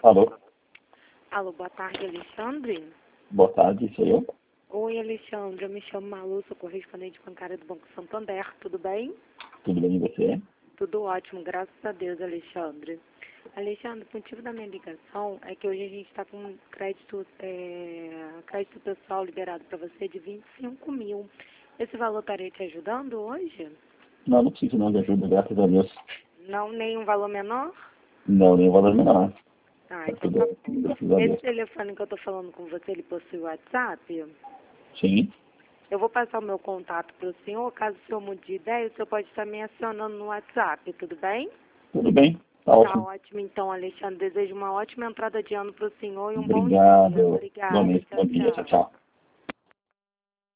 Alô? Alô, boa tarde, Alexandre. Boa tarde, sou eu? Oi, Alexandre, eu me chamo Malu, sou correspondente bancária do Banco Santander, tudo bem? Tudo bem e você? Tudo ótimo, graças a Deus, Alexandre. Alexandre, o motivo da minha ligação é que hoje a gente está com crédito pessoal liberado para você de 25 mil. Esse valor estaria te ajudando hoje? Não, não preciso não de ajuda, graças a Deus. Não, nenhum valor menor? Não, nem valor menor. Ah, Tá então tá tudo, bom. graças a Esse Deus. telefone que eu estou falando com você, ele possui WhatsApp? Sim, Eu vou passar o meu contato para o senhor. Caso o senhor mude de ideia, o senhor pode estar me acionando no WhatsApp, tudo bem? tudo bem, tá Tá ótimo. ótimo, então, Alexandre. Desejo uma ótima entrada de ano para o senhor e um bom dia. Obrigado. Obrigada. Igualmente, Tchau, bom dia, tchau, tchau. tchau.